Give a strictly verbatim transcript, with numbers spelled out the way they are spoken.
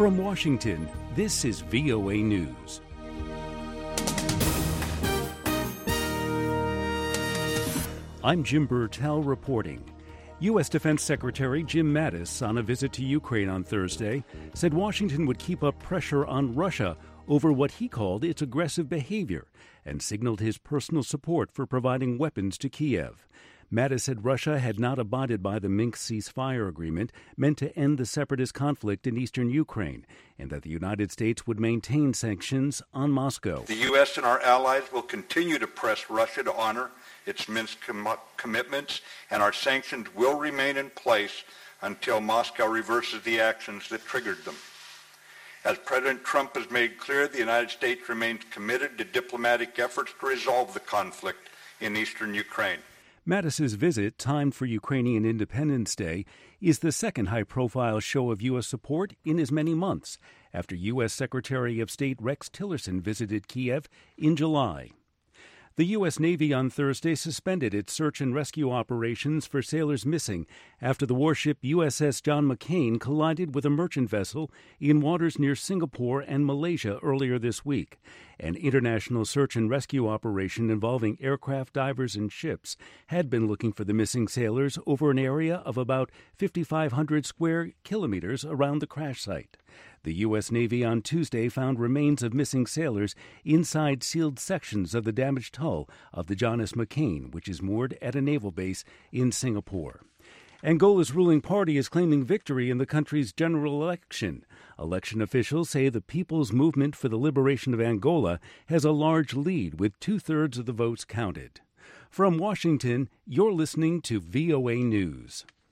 From Washington, this is V O A News. I'm Jim Burtell reporting. U S. Defense Secretary Jim Mattis, on a visit to Ukraine on Thursday, said Washington would keep up pressure on Russia over what he called its aggressive behavior and signaled his personal support for providing weapons to Kiev. Mattis said Russia had not abided by the Minsk ceasefire agreement meant to end the separatist conflict in eastern Ukraine, and that the United States would maintain sanctions on Moscow. The U S and our allies will continue to press Russia to honor its Minsk com- commitments, and our sanctions will remain in place until Moscow reverses the actions that triggered them. As President Trump has made clear, the United States remains committed to diplomatic efforts to resolve the conflict in eastern Ukraine. Mattis's visit, timed for Ukrainian Independence Day, is the second high-profile show of U S support in as many months, after U S. Secretary of State Rex Tillerson visited Kiev in July. The U S. Navy on Thursday suspended its search and rescue operations for sailors missing after the warship U S S John McCain collided with a merchant vessel in waters near Singapore and Malaysia earlier this week. An international search and rescue operation involving aircraft, divers, and ships had been looking for the missing sailors over an area of about five thousand five hundred square kilometers around the crash site. The U S. Navy on Tuesday found remains of missing sailors inside sealed sections of the damaged hull of the John S. McCain, which is moored at a naval base in Singapore. Angola's ruling party is claiming victory in the country's general election. Election officials say the People's Movement for the Liberation of Angola has a large lead, with two-thirds of the votes counted. From Washington, you're listening to V O A News.